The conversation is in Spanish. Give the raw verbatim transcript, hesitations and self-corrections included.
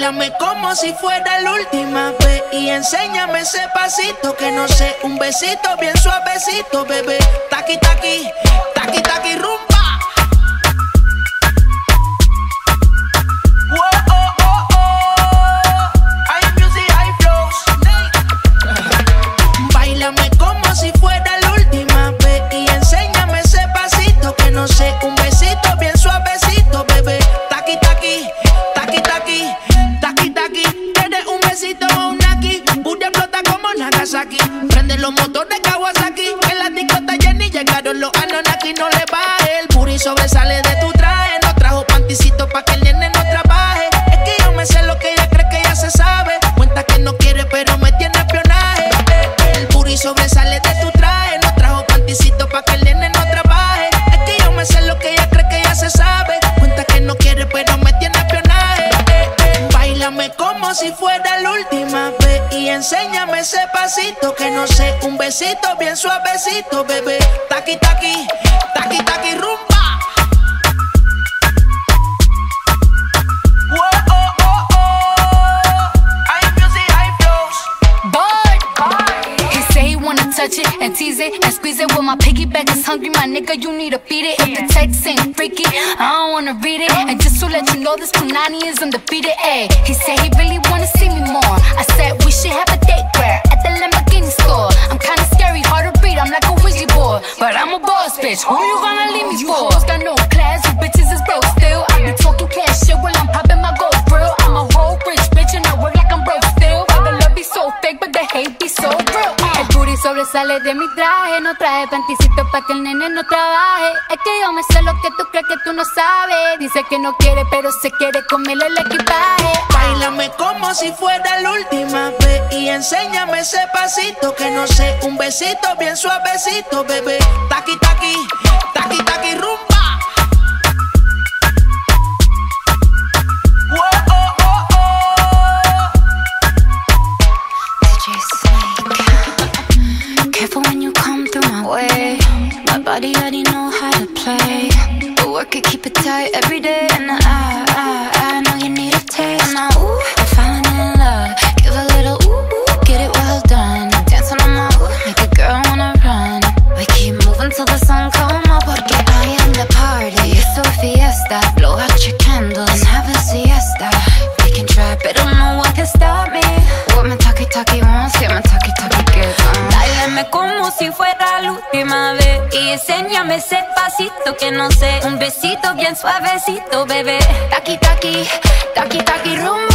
Báilame como si fuera la última vez y enséñame ese pasito que no sé, un besito bien suavecito, bebé. Taqui, taqui, taqui, taqui, rumba. Whoa, oh, oh, oh. Hay music, hay flows. Báilame como si fuera la última vez y enséñame ese pasito que no sé, un besito bien suavecito, bebé. Taqui, taqui, taqui, taqui, taqui, taqui. Tienes un besito o un aquí, Buda explota como Nagasaki. Prende los motores Kawasaki, en la discota Jenny llegaron los Anunnaki. No le baje, el booty sobresale de tu traje. No trajo panticito pa' que el nene no trabaje. Es que yo me sé lo que ella cree que ya se sabe. Cuenta que no quiere pero me tiene espionaje. El booty sobresale de tu traje. No trajo panticito pa' que el nene no trabaje. Es que yo me sé lo que ella cree que ya se sabe. Cuenta que no quiere pero me tiene espionaje. Báilame como si fuera la última vez y enséñame ese pasito que no sé, un besito bien suavecito, bebé. Taqui, taqui, taqui, taqui, rumba. Whoa, oh, oh, oh. Hay music, hay flows. Boy, he say he wanna touch it and tease it and squeeze it. Well, my piggyback is hungry, my nigga, you need to feed it. If the text ain't freaky, I don't wanna read it. And just to let you know, this Punani is undefeated. Ayy, he said he really wanna see me more. I said we should have a date where at the Lamborghini store. I'm kinda scary, hard to read, I'm like a Ouija board, but I'm a boss bitch. Who you gonna leave me for? Hoes got no class, you bitches is broke still. I be talking cash shit while I'm popping my gold grill. I'm a whole rich bitch and I work like I'm broke still. But the love be so fake, but the hate be so real. El booty sobresale de mi traje, no traje panticito pa' que el nene no trabaje. Es que yo me sé lo que tú crees que tú no sabes. Dice que no quiere, pero se quiere comerle el equipaje. Báilame como si fuera la última vez y enséñame ese pasito que no sé, un besito bien suavecito, bebé. Taqui, taqui, taqui, taqui, rumba. Whoa, oh, oh, oh. D J Snake. Careful when you come through my way. My body already know how to play. But work it, keep it tight every day. And I, I, I know you need a taste. And I, ooh, I'm falling in love. Give a little ooh, ooh, get it well done. Dancing on my ooh, make a girl wanna run. We keep moving till the sun come up. Porque I am the party. It's a fiesta. Blow out your candles and have a siesta. We can try, but no one can stop me. What my talkie talkie wants, get my talkie talkie gets on. Báilame como si fuera la última vez y enséñame ese pasito que no sé, un besito bien suavecito, bebé. Taki taki, taki taki rumba.